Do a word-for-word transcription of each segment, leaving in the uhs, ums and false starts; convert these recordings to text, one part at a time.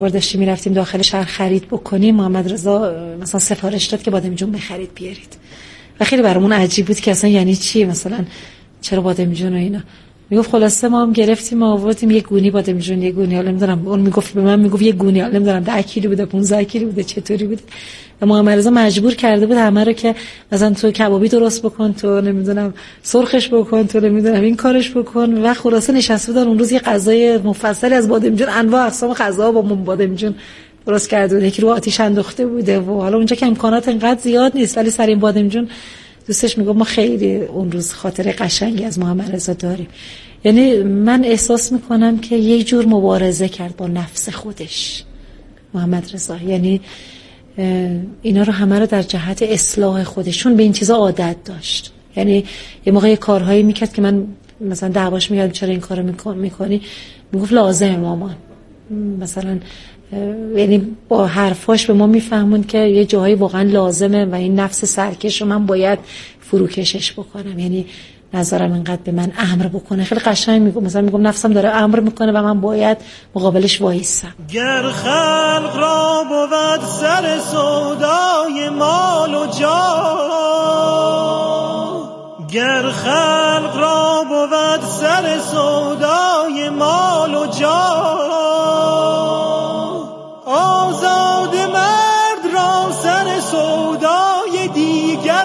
داشتیم میرفتیم داخل شهر خرید بکنیم، محمد رضا مثلا سفارش داد که بادمجون بخرید بیارید و خیلی برامون عجیب بود که اصلا یعنی چی، مثلا چرا بادمجون و اینا. میگفت خلاصه ما هم گرفتیم آوردیم یه گونی بادمجون، یه گونی، حالا نمیدونم اون میگفت به من میگفت یه گونی، حالا نمیدونم ده کیلو بوده پانزده کیلو بوده چطوری بود. و محمد رضا مجبور کرده بود همه رو که مثلا تو کبابی درست بکن، تو نمیدونم سرخش بکن، تو نمیدونم این کارش بکن و خلاصه نشسته بودن اون روز یه غذای مفصلی از بادمجون، انواع اقسام غذا با بادمجون درست کرده بود، یکی رو آتیش انداخته بوده و حالا اونجا که امکانات انقدر زیاد نیست ولی سر این بادمجون دوستش میگم ما خیلی اون روز خاطره قشنگی از محمد رضا داریم. یعنی من احساس میکنم که یه جور مبارزه کرد با نفس خودش محمد رضا، یعنی اینا رو همه رو در جهت اصلاح خودشون به این چیزا عادت داشت. یعنی یه موقع یه کارهایی میکرد که من مثلا دعواش میکردم چرا این کارو میکنی، میگفت لازمه مامان، مثلا یعنی با حرفاش به ما میفهموند که یه جاهایی واقعا لازمه و این نفس سرکش رو من باید فروکشش بکنم، یعنی نظرم انقدر به من امر بکنه. خیلی قشنگ میگم، مثلا میگم نفسم داره امر میکنه و من باید مقابلش وایسم. گر خلق را بود سر سودای مال و جاه، گر خلق را بود سر سودای مال و جاه، آزاد مرد را سر سودای دیگر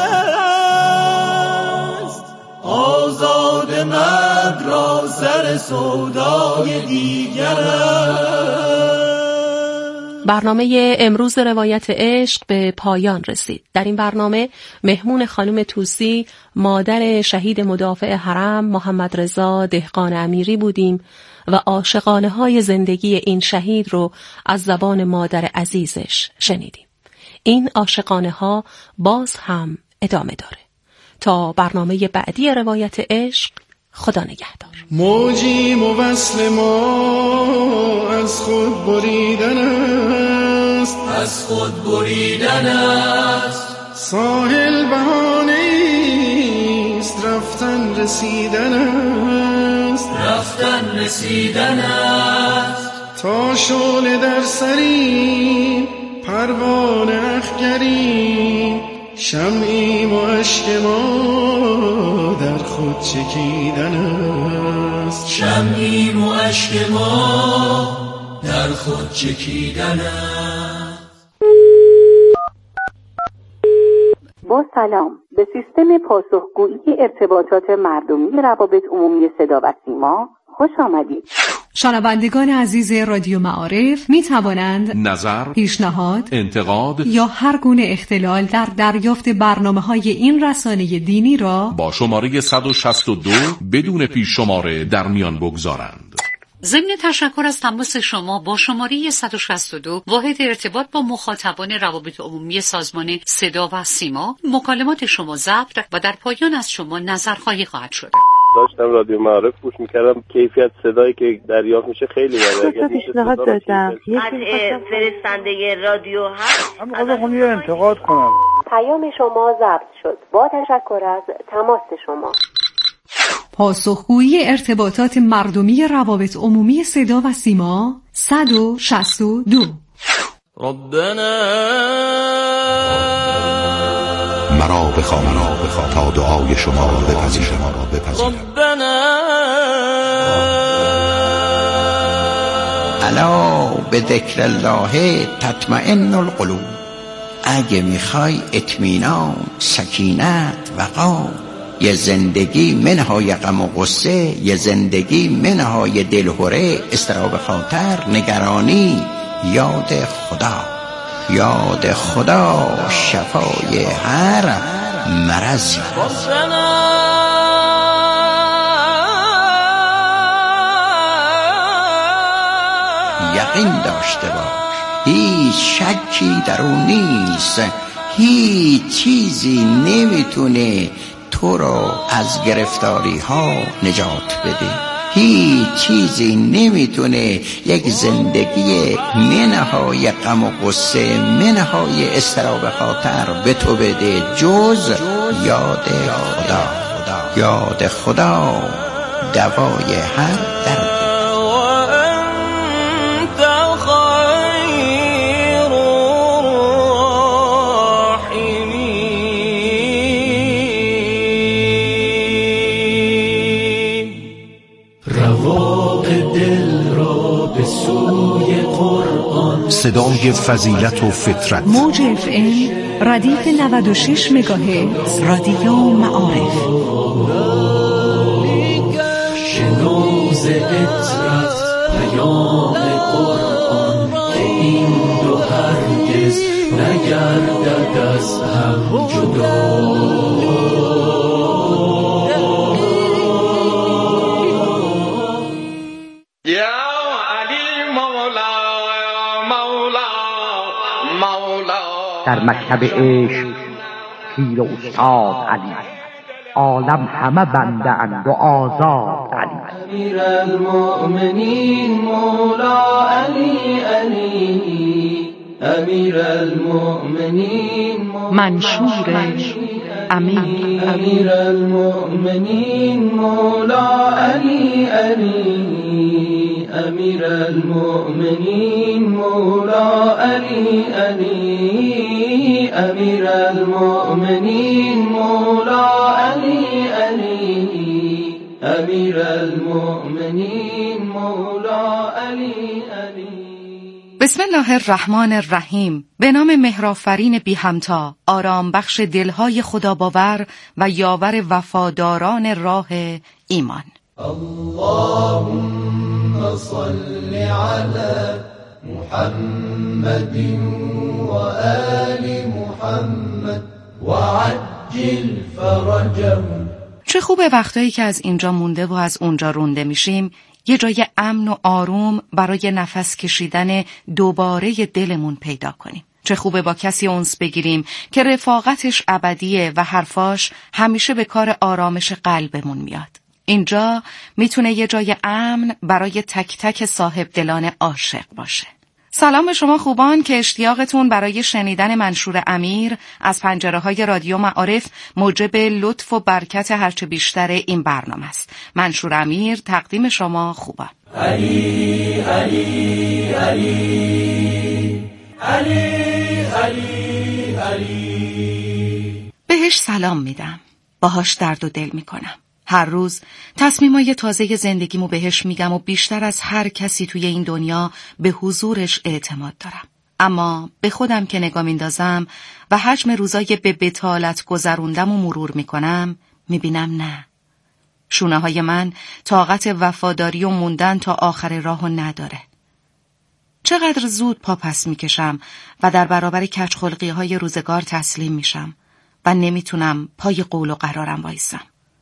است، آزاد مرد را سر سودای دیگر است. برنامه امروز روایت عشق به پایان رسید. در این برنامه مهمون خانم توسی، مادر شهید مدافع حرم محمد رضا دهقان امیری بودیم و عاشقانه های زندگی این شهید رو از زبان مادر عزیزش شنیدیم. این عاشقانه ها باز هم ادامه داره. تا برنامه بعدی روایت عشق، خدا نگهدار. موجی موصل ما از خود بریدن است، از خود بریدن است، ساحل بهانه‌ایست رفتن رسیدن است، رفتن رسیدن است، تا شعله در سری پروانه اخگری، شمعی و اشک ما در خود چکیدن است، شمعی و اشک ما در خود چکیدن است. با سلام، به سیستم پاسخگویی ارتباطات مردمی روابط عمومی صدا و سیما خوش آمدید. شنوندگان عزیز رادیو معارف می توانند نظر، پیشنهاد، انتقاد یا هر گونه اختلال در دریافت برنامه‌های این رسانه دینی را با شماره صد و شصت و دو بدون پیش شماره در میان بگذارند. ضمن تشکر از تماس شما با شماره صد و شصت و دو واحد ارتباط با مخاطبان روابط عمومی سازمان صدا و سیما، مکالمات شما ضبط و در پایان از شما نظرخواهی خواهد شد. داشتم رادیو معارف گوش میکردم، کیفیت صدایی که دریافت میشه خیلی بالاست. اگه پیشنهاد دادم قطع فرستنده رادیو هست، من می‌خواستم یه انتقاد کنم. پیام شما ضبط شد. با تشکر از تماس شما. پاسخگویی ارتباطات مردمی روابط عمومی صدا و سیما صد و شصت و دو. ربنا مرا بخوان تا دعای شما را بپذیرم. ربنا الا به ذکر الله تطمئن القلوب. اگه میخوای اطمینان، سکینت، وقار، یه زندگی منهای غم و غصه، یه زندگی منهای دلهره، اضطراب خاطر، نگرانی، یاد خدا. یاد خدا شفای هر مرضی. یقین داشته باش هیچ شکی در اون نیست، هیچ چیزی نمیتونه تو رو از گرفتاری ها نجات بده، هیچ چیزی نمیتونه یک زندگی منهای غم و غصه، منهای اضطراب خاطر به تو بده جز یاد خدا. یاد خدا دوای هر درد. صدای فضیلت و فطرت. موج اف ام ردیف نود و شش مگاهرتز رادیو معارف. شنوز اطرت پیام قرآن که این دو هرگز نگردد از هم جدا. در مکتب عشق پیر و استاد علی، عالم همه بنده اند و آزاد علی. امیر المؤمنین مولا علی علی، امیر المؤمنین منشور امیر. امیر المؤمنین مولا علی علی، امیر المؤمنین مولا علی علی، امیر المؤمنین مولا علی علی، امیر المؤمنین مولا علی علی. بسم الله الرحمن الرحیم. به نام مهرآفرین بی همتا، آرام بخش دلهای خدا باور و یاور وفاداران راه ایمان. اللهم صل علی محمد و آل محمد و عجل فرجهم. چه خوبه وقتایی که از اینجا مونده و از اونجا رونده میشیم یه جای امن و آروم برای نفس کشیدن دوباره دلمون پیدا کنیم. چه خوبه با کسی اونس بگیریم که رفاقتش ابدیه و حرفاش همیشه به کار آرامش قلبمون میاد. اینجا میتونه یه جای امن برای تک تک صاحب دلان عاشق باشه. سلام به شما خوبان که اشتیاقتون برای شنیدن منشور امیر از پنجره های رادیو معارف موجب لطف و برکت هرچه بیشتر این برنامه است. منشور امیر تقدیم شما خوبان. علی علی علی علی علی علی. بهش سلام میدم، باهاش درد و دل میکنم. هر روز تصمیمای تازه زندگیمو بهش میگم و بیشتر از هر کسی توی این دنیا به حضورش اعتماد دارم. اما به خودم که نگاه میندازم و حجم روزای به بتالت گذروندم و مرور میکنم، میبینم نه. شونه های من طاقت وفاداری و موندن تا آخر راهو نداره. چقدر زود پا پس میکشم و در برابر کجخلقی های روزگار تسلیم میشم و نمیتونم پای قول و قرارم وایسم.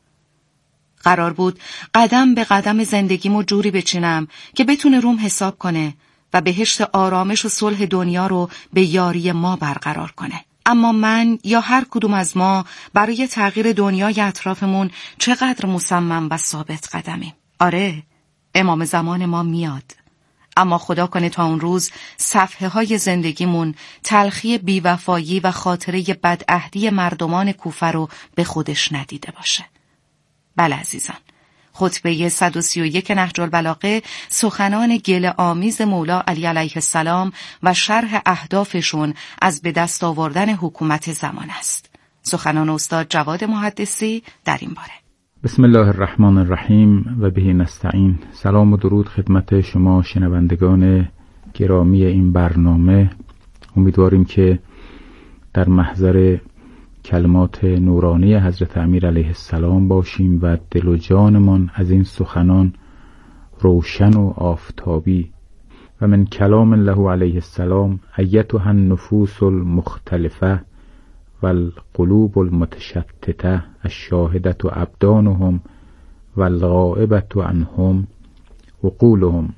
قرار بود قدم به قدم زندگیمو جوری بچینم که بتونه روم حساب کنه و بهشت آرامش و صلح دنیا رو به یاری ما برقرار کنه. اما من یا هر کدوم از ما برای تغییر دنیای اطرافمون چقدر مصمم و ثابت قدمیم. آره، امام زمان ما میاد. اما خدا کنه تا اون روز صفحه های زندگیمون تلخی بیوفایی و خاطره بدعهدی مردمان کوفه رو به خودش ندیده باشه. بله عزیزان، خطبه صد و سی و یک نهج البلاغه سخنان گله آمیز مولا علی علیه السلام و شرح اهدافشون از به دست آوردن حکومت زمان است. سخنان استاد جواد محدثی در این باره. بسم الله الرحمن الرحیم و به نستعین. سلام و درود خدمت شما شنوندگان گرامی این برنامه. امیدواریم که در محضر کلمات نورانی حضرت امیر علیه السلام باشیم و دل و جانمان از این سخنان روشن و آفتابی. و من کلام الله علیه السلام ایتها النفوس المختلفه والقلوب المتشتته الشاهدة ابدانهم والغائبة عنهم عقولهم.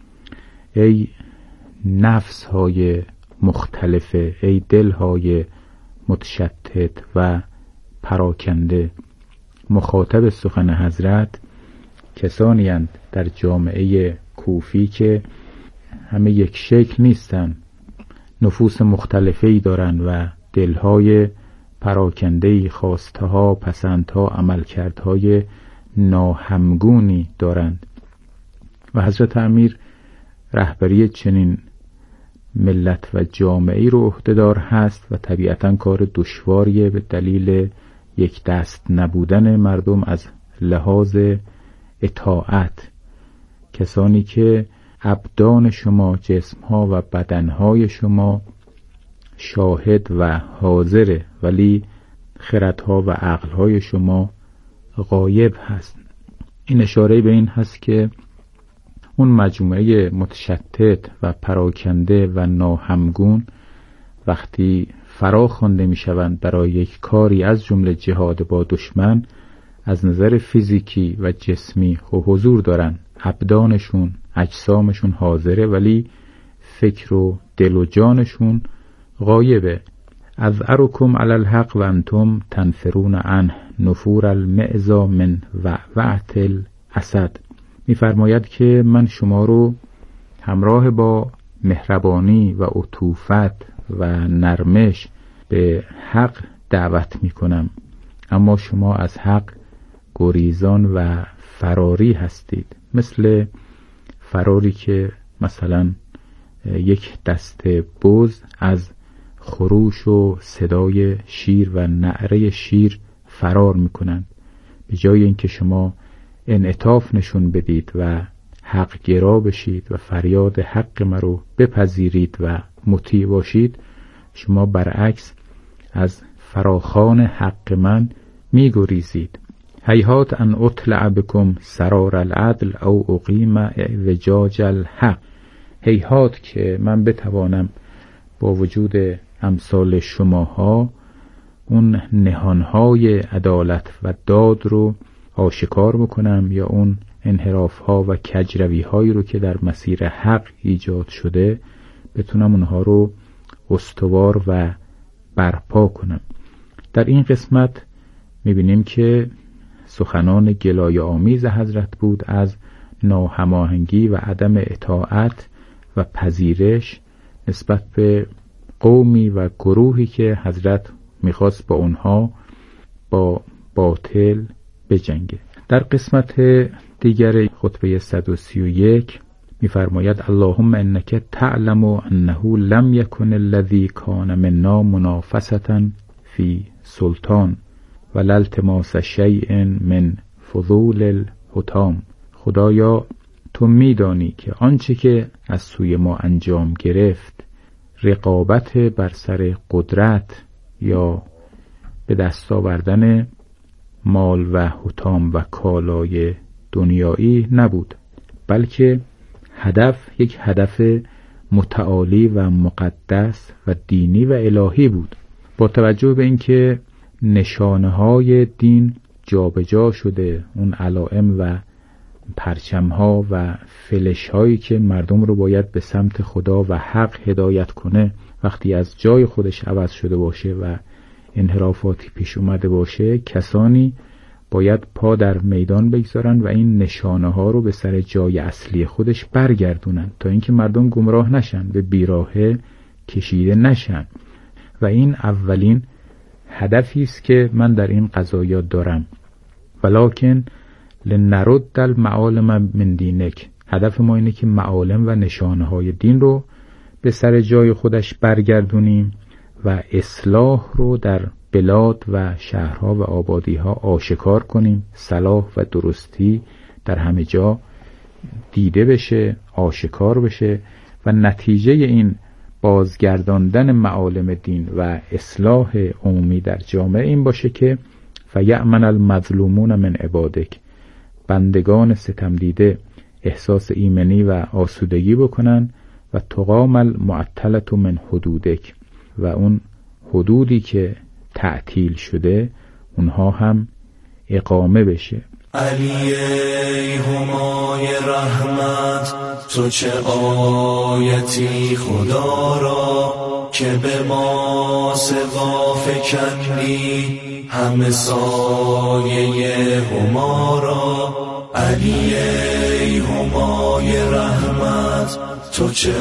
ای نفس های مختلفه، ای دل های متشتت و پراکنده. مخاطب سخن حضرت کسانی اند در جامعه کوفی که همه یک شکل نیستن، نفوس مختلفی دارن و دلهای پراکندهی، خواستها، پسندها، عملکردهای ناهمگونی دارند. و حضرت امیر رهبری چنین ملت و جامعه‌ای رو عهده‌دار هست و طبیعتاً کار دشواریه به دلیل یک دست نبودن مردم از لحاظ اطاعت. کسانی که ابدان شما، جسمها و بدنهای شما شاهد و حاضره، ولی خردها و عقلهای شما غایب هست. این اشاره به این هست که اون مجموعه متشتت و پراکنده و ناهمگون وقتی فرا خوانده می شوند برای یک کاری از جمله جهاد با دشمن، از نظر فیزیکی و جسمی حضور دارن، ابدانشون، اجسامشون حاضره، ولی فکر و دل و جانشون غایبه. اذعرکم علی الحق و انتم تنفرون عنه نفور المعزا من وعوعة الاسد. می‌فرماید که من شما رو همراه با مهربانی و عطوفت و نرمش به حق دعوت می‌کنم، اما شما از حق گریزان و فراری هستید، مثل فراری که مثلا یک دسته بز از خروش و صدای شیر و نعره شیر فرار میکنند. به جای اینکه شما انعطاف نشون بدید و حق گرا بشید و فریاد حق ما رو بپذیرید و مطیع باشید، شما برعکس از فراخوان حق من میگریزید. هیهات ان اطلع بکم سرار العدل او اقیم اعوجاج الحق. هیهات که من بتوانم با وجود امثال شماها اون نهانهای عدالت و داد رو آشکار بکنم، یا اون انحرافها و کجروی‌هایی رو که در مسیر حق ایجاد شده بتونم اونها رو استوار و برپا کنم. در این قسمت میبینیم که سخنان گلایه آمیز حضرت بود از ناهماهنگی و عدم اطاعت و پذیرش نسبت به قومی و گروهی که حضرت میخواست با اونها با باطل بجنگه. در قسمت دیگر خطبه صد و سی و یک میفرماید اللهم انک تعلم انه لم یکن الذی کان منا منافسة فی سلطان ولا التماس شیء من فضول الحطام. خدایا تو میدانی که آنچه که از سوی ما انجام گرفت رقابت بر سر قدرت یا به دست آوردن مال و حطام و کالای دنیایی نبود، بلکه هدف یک هدف متعالی و مقدس و دینی و الهی بود. با توجه به اینکه نشانه های دین جابجا شده، اون علائم و پرچم ها و فلش هایی که مردم رو باید به سمت خدا و حق هدایت کنه وقتی از جای خودش عوض شده باشه و انحرافاتی پیش اومده باشه، کسانی باید پا در میدان بگذارن و این نشانه ها رو به سر جای اصلی خودش برگردونن تا اینکه مردم گمراه نشن، به بیراهه کشیده نشن. و این اولین هدفی است که من در این قضایا دارم. ولکن لنرد المعالم من دینک. هدف ما اینه که معالم و نشانه های دین رو به سر جای خودش برگردونیم و اصلاح رو در بلاد و شهرها و آبادیها آشکار کنیم، صلاح و درستی در همه جا دیده بشه، آشکار بشه و نتیجه این بازگرداندن معالم دین و اصلاح عمومی در جامعه این باشه که فیأمن المظلومون من عبادک، بندگان ستم دیده احساس ایمنی و آسودگی بکنن و تقام المعطلة من حدودک، و اون حدودی که تعطیل شده اونها هم اقامه بشه. علی ای همای رحمت، تو چه آیتی خدا را که به ما سوا فکندی همه سایه هما را. علی ای همای رحمت، تو چه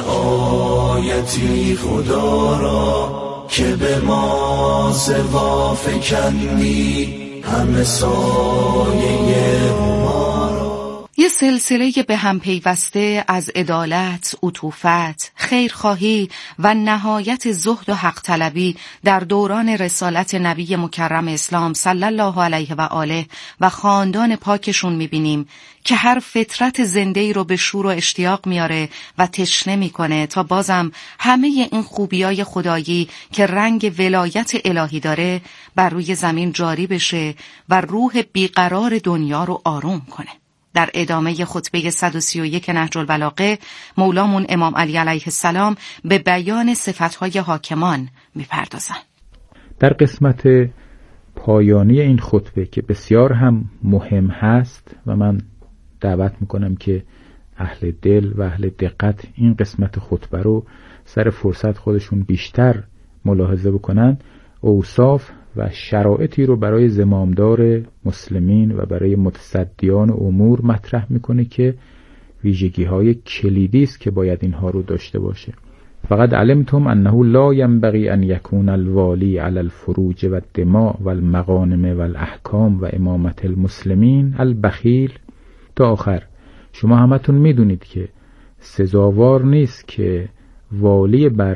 آیتی خدا را که به ما سوا فکندی همه سایه هما را. یه سلسله به هم پیوسته از عدالت، عطوفت، خیرخواهی و نهایت زهد و حق طلبی در دوران رسالت نبی مکرم اسلام صلی الله علیه و آله و خاندان پاکشون میبینیم که هر فطرت زنده‌ای رو به شور و اشتیاق میاره و تشنه میکنه تا بازم همه این خوبیای خدایی که رنگ ولایت الهی داره بر روی زمین جاری بشه و روح بیقرار دنیا رو آروم کنه. در ادامه خطبه صد و سی و یک نهج البلاغه مولامون امام علی علیه السلام به بیان صفتهای حاکمان میپردازن. در قسمت پایانی این خطبه که بسیار هم مهم هست و من دعوت میکنم که اهل دل و اهل دقت این قسمت خطبه رو سر فرصت خودشون بیشتر ملاحظه بکنن، اوصاف و شرایطی رو برای زمامدار مسلمین و برای متصدیان امور مطرح میکنه که ویژگی های کلیدی است که باید اینها رو داشته باشه. فقط علمتم انه لا ينبغي ان يكون الوالی علی الفروج و الدماء و المغانم و الاحکام و امامت المسلمین البخیل تا آخر. شما همتون میدونید که سزاوار نیست که والی بر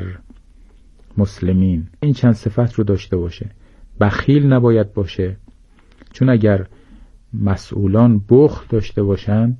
مسلمین این چند صفت رو داشته باشه. بخیل نباید باشه، چون اگر مسئولان بخل داشته باشند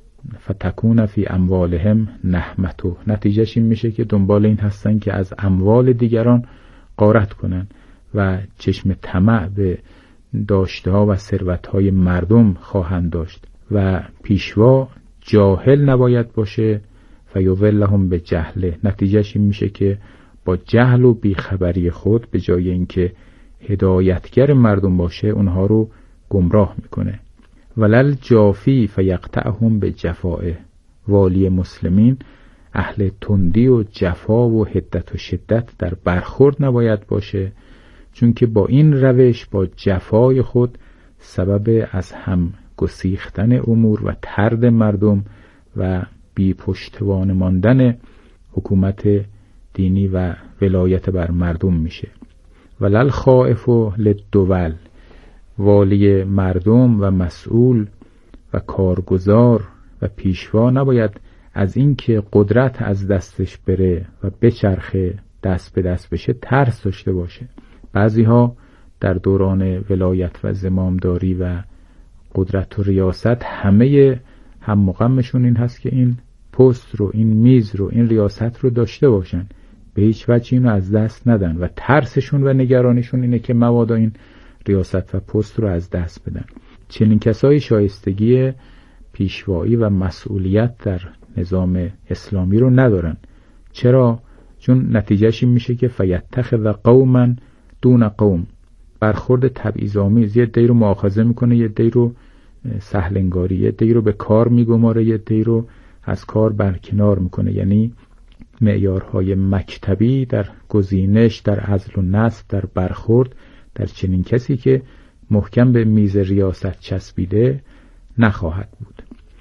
فتکون فی اموالهم نهمتو، نتیجهش این میشه که دنبال این هستن که از اموال دیگران غارت کنن و چشم طمع به داشته ها و ثروت های مردم خواهند داشت. و پیشوا جاهل نباید باشه فیوولهم به جهله، نتیجهش این میشه که با جهل و بیخبری خود به جای اینکه هدایتگر مردم باشه اونها رو گمراه میکنه. ولل جافی فیقطعهم به جفائه، والی مسلمین اهل تندی و جفا و حدت و شدت در برخورد نباید باشه، چون که با این روش با جفای خود سبب از هم گسیختن امور و طرد مردم و بی پشتوانه ماندن حکومت دینی و ولایت بر مردم میشه. ولل خائف للدول، والی مردم و مسئول و کارگزار و پیشوا نباید از اینکه قدرت از دستش بره و بچرخه دست به دست بشه ترس داشته باشه. بعضی ها در دوران ولایت و زمامداری و قدرت و ریاست همه هم مقامشون این هست که این پست رو، این میز رو، این ریاست رو داشته باشن، به هیچ وجه اینو از دست ندن و ترسشون و نگرانشون اینه که مبادا این ریاست و پست رو از دست بدن. چنین کسایی شایستگی پیشوایی و مسئولیت در نظام اسلامی رو ندارن. چرا؟ چون نتیجهش این میشه که فیتخذ قوما دون قوم، برخورد تبعیض‌آمیز، یه دی رو مؤاخذه میکنه، یه دی رو سهل انگاری، یه دی رو به کار میگماره، یه دی رو از کار برکنار میکنه. یعنی معیارهای مکتبی در گزینش، در عزل و نصب، در برخورد در چنین کسی که محکم به میز ریاست چسبیده نخواهد بود.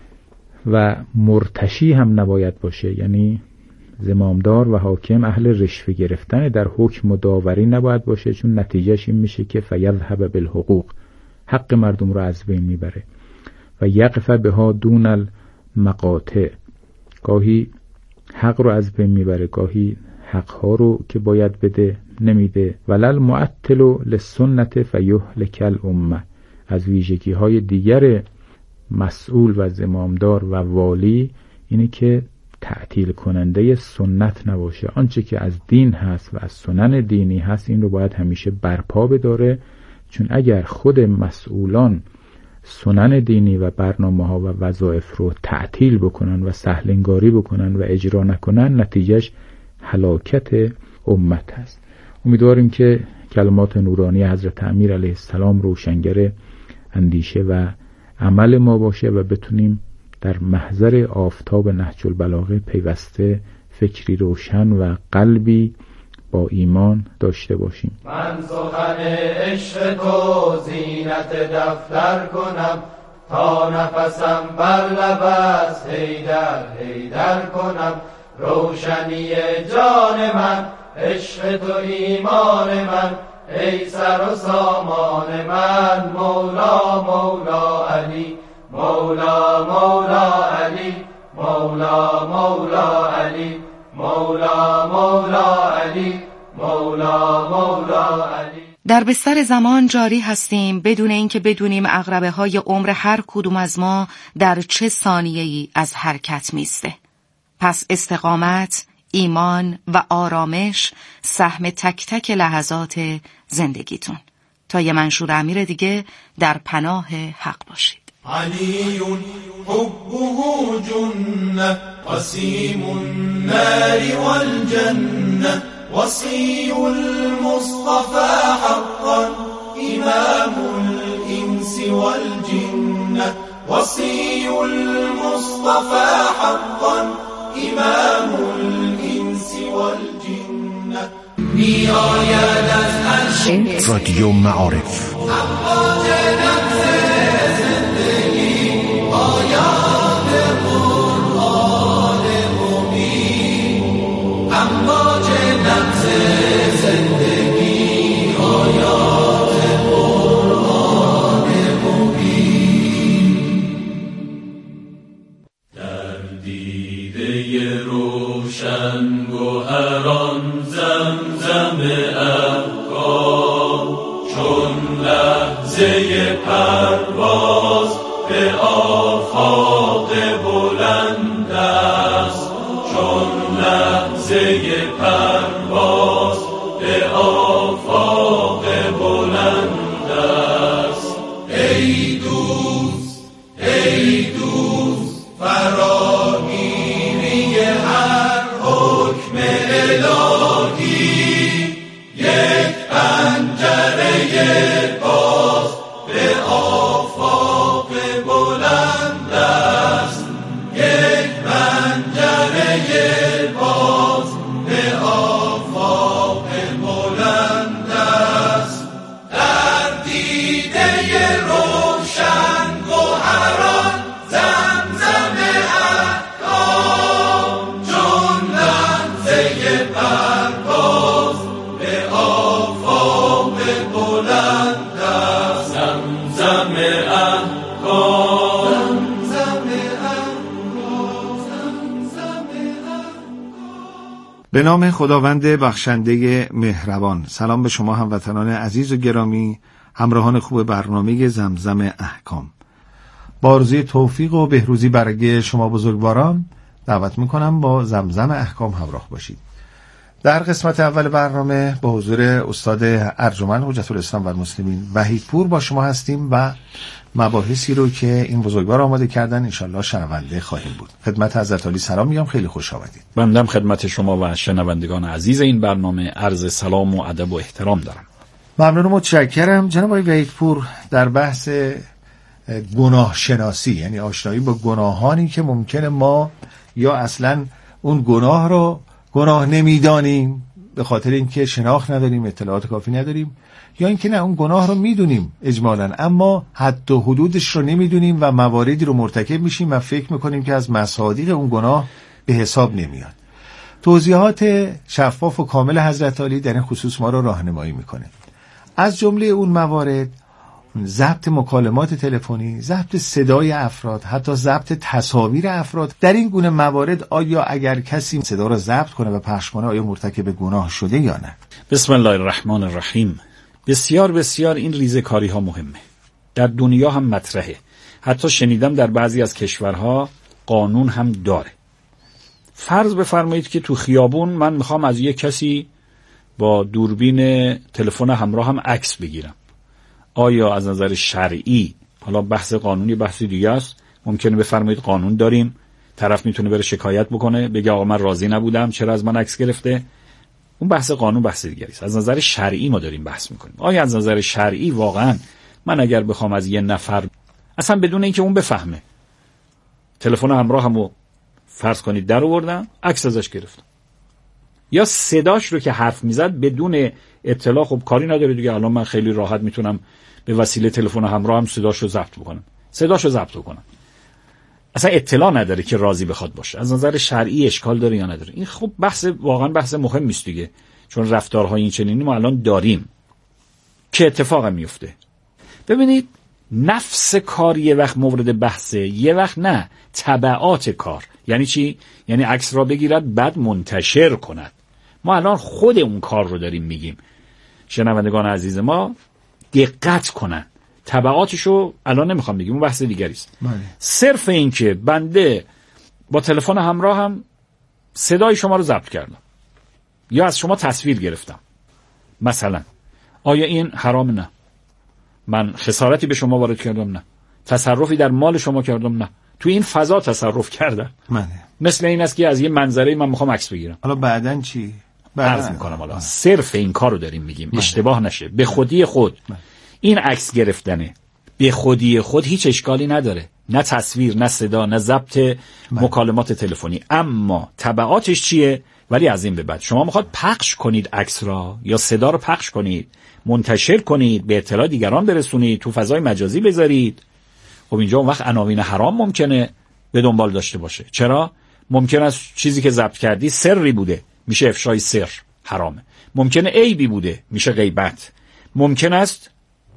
و مرتشی هم نباید باشه، یعنی زمامدار و حاکم اهل رشوه گرفتن در حکم و داوری نباید باشه، چون نتیجهش این میشه که فیذهب بالحقوق، حق مردم رو از بین میبره. و یقف بها دون المقاطع، گاهی حق رو از بین میبره، گاهی حقها رو که باید بده نمیده. ولل معطل للسنت فیهلک الامه، از ویژگی های دیگر مسئول و زمامدار و والی اینه که تعطیل کننده سنت نباشه. آنچه که از دین هست و از سنن دینی هست این رو باید همیشه برپا بداره، چون اگر خود مسئولان سنن دینی و برنامه ها و وظایف رو تعطیل بکنن و سهل انگاری بکنن و اجرا نکنن، نتیجهش هلاکت امت هست. امیدواریم که کلمات نورانی حضرت امیر علیه السلام روشنگر اندیشه و عمل ما باشه و بتونیم در محضر آفتاب نهج البلاغه پیوسته فکری روشن و قلبی با ایمان داشته باشیم. من سخن عشق تو زینت دفتر کنم، تا نفسم بر لب است حیدر حیدر کنم. روشنی جان من عشق تو ایمان من، ای سر و سامان من مولا مولا علی مولا مولا علی مولا مولا علی مولا مولا علی مولا مولا علی. در بستر زمان جاری هستیم بدون اینکه بدونیم عقربه های عمر هر کدوم از ما در چه ثانیه‌ای از حرکت میسته. پس استقامت، ایمان و آرامش سهم تک تک لحظات زندگیتون. تا یه منشور امیر دیگه در پناه حق باشید. علی حبه جنة قسیم النار والجنة وصي المصطفى حقا إمام الإنس والجنة وصي المصطفى حقا إمام الإنس والجنة میآید از عرش رادیو معارف امواج نبض زندگی آیات قرآن مبین امواج نبض زندگی آیات قرآن مبین در دیده روشن گوهران زمزم افکار چون لحظه پرواز به آفاق بلند است چون لحظه پرواز به آفاق بلند است. ای دوست ای دوست فراگیری هر حکم الهی یک پنجره باز به آفاق بلند است یک پنجره باز به آفاق بلند است. در دیده روشن گوهران زمزم احکام چون لحظه پرواز به آفاق بلند است. زمزم احکام زمزم احکام زمزم به نام خداوند بخشنده مهربان. سلام به شما هموطنان عزیز و گرامی، همراهان خوب برنامه زمزم احکام. با آرزوی توفیق و بهروزی برای شما بزرگواران دعوت میکنم با زمزم احکام همراه باشید. در قسمت اول برنامه با حضور استاد ارجمند حجت الاسلام و المسلمین وحیدپور با شما هستیم و مباحثی رو که این بزرگوار آماده کردن انشالله شنونده خواهیم بود. خدمت حضرت عالی سلام میگم، خیلی خوش آمدید. بندم خدمت شما و شنوندگان عزیز این برنامه عرض سلام و ادب و احترام دارم. ممنون و متشکرم. جناب آقای وحیدپور در بحث گناه شناسی، یعنی آشنایی با گناهانی که ممکنه ما یا اصلا اون گناه رو گناه نمیدانیم به خاطر اینکه شناخت نداریم، اطلاعات کافی نداریم، یا اینکه نه اون گناه رو میدونیم اجمالاً اما حد و حدودش رو نمیدونیم و مواردی رو مرتکب میشیم و فکر میکنیم که از مصادیق اون گناه به حساب نمیاد. توضیحات شفاف و کامل حضرت عالی در این خصوص ما رو راهنمایی میکنه. از جمله اون موارد ضبط مکالمات تلفنی، ضبط صدای افراد، حتی ضبط تصاویر افراد. در این گونه موارد آیا اگر کسی صدا را ضبط کنه و پخش کنه آیا مرتکب گناه شده یا نه؟ بسم الله الرحمن الرحیم. بسیار بسیار این ریزه‌کاری ها مهمه. در دنیا هم مطرحه. حتی شنیدم در بعضی از کشورها قانون هم داره. فرض بفرمایید که تو خیابون من میخوام از یک کسی با دوربین تلفن همراه هم عکس بگیرم. آیا از نظر شرعی، حالا بحث قانونی بحثی دیگه است، ممکنه بفرمایید قانون داریم، طرف میتونه بره شکایت بکنه بگه آقا من راضی نبودم چرا از من عکس گرفته، اون بحث قانون بحث دیگه است. از نظر شرعی ما داریم بحث میکنیم. آیا از نظر شرعی واقعا من اگر بخوام از یه نفر اصلا بدون اینکه اون بفهمه تلفن همراهمو فرض کنید در آوردم عکس ازش گرفتم، یا صداش رو که حرف میزد بدون اطلاع، خب کاری نداره دیگه، الان من خیلی راحت میتونم به وسیله تلفن همراهم صداش رو ضبط بکنم صداش رو ضبط بکنم اصلا اطلاع نداره که راضی بخواد باشه. از نظر شرعی اشکال داره یا نداره؟ این خب بحث واقعا بحث مهمی است دیگه، چون رفتارهای این چنینی ما الان داریم که اتفاق میفته. ببینید نفس کار یه وقت مورد بحثه، یه وقت نه. تبعات کار یعنی چی؟ یعنی عکس را بگیرد بعد منتشر کند. ما الان خود اون کار رو داریم میگیم. شنوندگان عزیز ما دقت کنن، تبعاتشو الان نمیخوام بگیم، اون بحث دیگری است. صرف این که بنده با تلفن همراه هم صدای شما رو ضبط کردم یا از شما تصویر گرفتم مثلا، آیا این حرام؟ نه. من خسارتی به شما وارد کردم؟ نه. تصرفی در مال شما کردم؟ نه. تو این فضا تصرف کردم. منه. مثل این است که از یه منظره من میخوام عکس بگیرم. حالا بعدن چی؟ عرض میکنم حالا صرف این کارو داریم میگیم، اشتباه نشه. به خودی خود من. این عکس گرفتنه به خودی خود هیچ اشکالی نداره، نه تصویر، نه صدا، نه ضبط مکالمات تلفنی. اما تبعاتش چیه؟ ولی از این به بعد شما میخواد پخش کنید عکس را یا صدا رو پخش کنید، منتشر کنید، به اطلاع دیگران برسونید، تو فضای مجازی بذارید. خب اینجا اون وقت عناوین حرام ممکنه به دنبال داشته باشه. چرا؟ ممکن است چیزی که ضبط کردی سری بوده، میشه افشای سر، حرامه. ممکنه عیبی بوده، میشه غیبت. ممکن است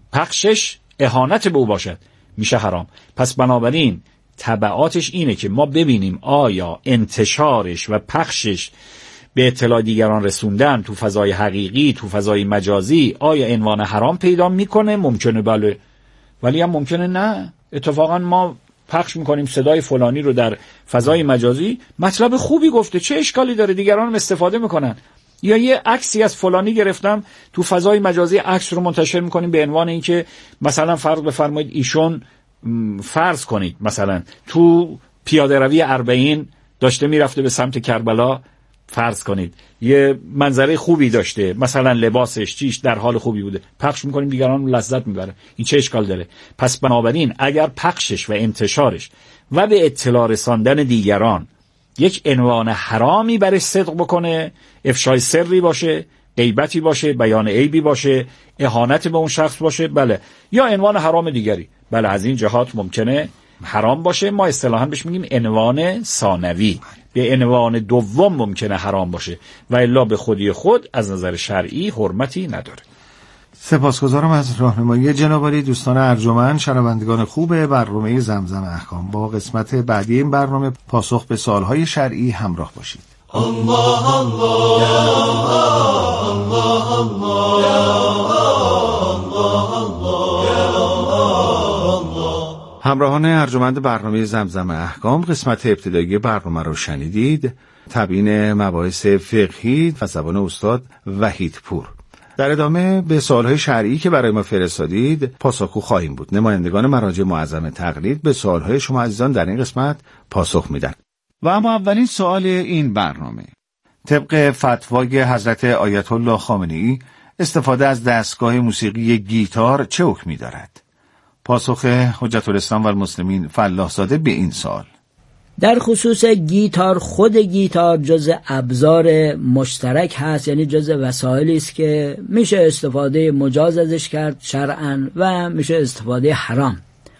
پخشش اهانت به او باشد، میشه حرام. پس بنابراین تبعاتش اینه که ما ببینیم آیا انتشارش و پخشش به اطلاع دیگران رسوندن تو فضای حقیقی، تو فضای مجازی، آیا عنوان حرام پیدا میکنه؟ ممکنه بله، ولی هم ممکنه نه. اتفاقا ما پخش میکنیم صدای فلانی رو در فضای مجازی، مطلب خوبی گفته، چه اشکالی داره، دیگران هم استفاده میکنن. یا یه عکسی از فلانی گرفتم تو فضای مجازی، عکس رو منتشر میکنیم به عنوان اینکه مثلا فرض بفرمایید ایشون فرض کنید مثلا تو پیاده روی اربعین داشته میرفته به سمت کربلا، فرض کنید یه منظره خوبی داشته، مثلا لباسش چیش در حال خوبی بوده، پخش میکنیم، دیگران لذت میبره، این چه اشکال داره؟ پس بنابراین اگر پخشش و انتشارش و به اطلاع رساندن دیگران یک عنوان حرامی برش صدق بکنه، افشای سری باشه، غیبتی باشه، بیان عیبی باشه، اهانت به اون شخص باشه، بله، یا عنوان حرام دیگری، بله، از این جهات ممکنه حرام باشه. ما اصطلاحاً بهش میگیم عنوان ثانوی. به عنوان دوم ممکنه حرام باشه و الا به خودی خود از نظر شرعی حرمتی نداره. سپاسگزارم از راهنمایی جناب عالی. دوستان ارجمند، شنوندگان خوب برنامه زمزم احکام، با قسمت بعدی این برنامه پاسخ به سوالهای شرعی همراه باشید. الله الله یا الله الله یا الله الله. همراهان ارجمند برنامه زمزم احکام، قسمت ابتدایی برنامه رو شنیدید. تبیین مباحث فقهی و زبان استاد وحیدپور. در ادامه به سوالهای شرعی که برای ما فرستادید پاسخگو خواهیم بود. نمایندگان مراجع معظم تقلید به سوالهای شما عزیزان در این قسمت پاسخ میدن. و اما اولین سوال این برنامه: طبق فتوای حضرت آیت الله خامنه‌ای، استفاده از دستگاه موسیقی گیتار چه حکمی دارد؟ پاسخ حجت الاسلام و المسلمین فلاح زاده به این سوال: در خصوص گیتار، خود گیتار جز ابزار مشترک هست، یعنی جز وسایلی است که میشه استفاده مجاز ازش کرد شرعاً و میشه استفاده حرام.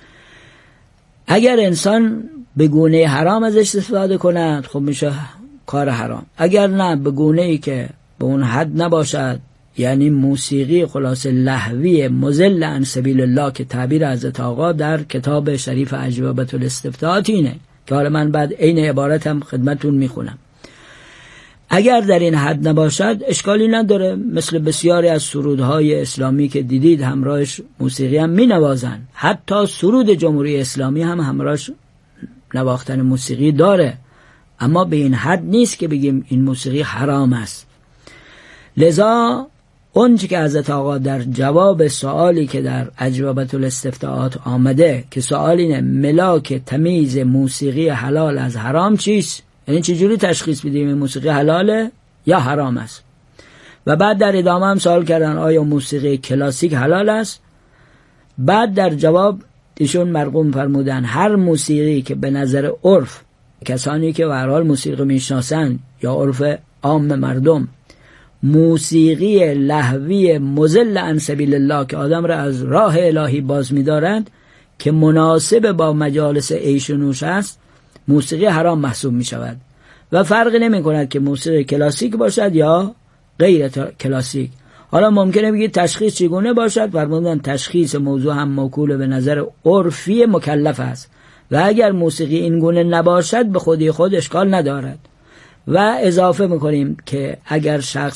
اگر انسان به گونه حرام ازش استفاده کند خب میشه کار حرام، اگر نه به گونه‌ای که به اون حد نباشد، یعنی موسیقی خلاص لهوی مضل عن سبیل الله که تعبیر حضرت آقا در کتاب شریف اجوبة الاستفتاءات اینه که حالا من بعد عین عبارتم خدمتون میخونم. اگر در این حد نباشد اشکالی نداره، مثل بسیاری از سرودهای اسلامی که دیدید همراهش موسیقی هم می نوازن، حتی سرود جمهوری اسلامی هم همراهش نواختن موسیقی داره، اما به این حد نیست که بگیم این موسیقی حرام است. لذا اونچه که حضرت آقا در جواب سوالی که در اجوبة الاستفتاءات آمده که سوال اینه ملاک تمیز موسیقی حلال از حرام چیست، یعنی چجوری تشخیص بدیم موسیقی حلاله یا حرام است، و بعد در ادامه هم سوال کردن آیا موسیقی کلاسیک حلال است. بعد در جواب ایشون مرقوم فرمودن هر موسیقی که به نظر عرف کسانی که به هر حال موسیقی میشناسن یا عرف عام مردم موسیقی لهوی مضل عن سبیل الله که آدم را از راه الهی باز می‌دارند که مناسب با مجالس عیش و نوش است، موسیقی حرام محسوب می شود و فرقی نمی کند که موسیقی کلاسیک باشد یا غیر کلاسیک. حالا ممکنه بگید تشخیص چگونه باشد؟ فرمودن تشخیص موضوع هم موکول به نظر عرفی مکلف است و اگر موسیقی این گونه نباشد به خودی خود اشکال ندارد. و اضافه میکنیم که اگر شخص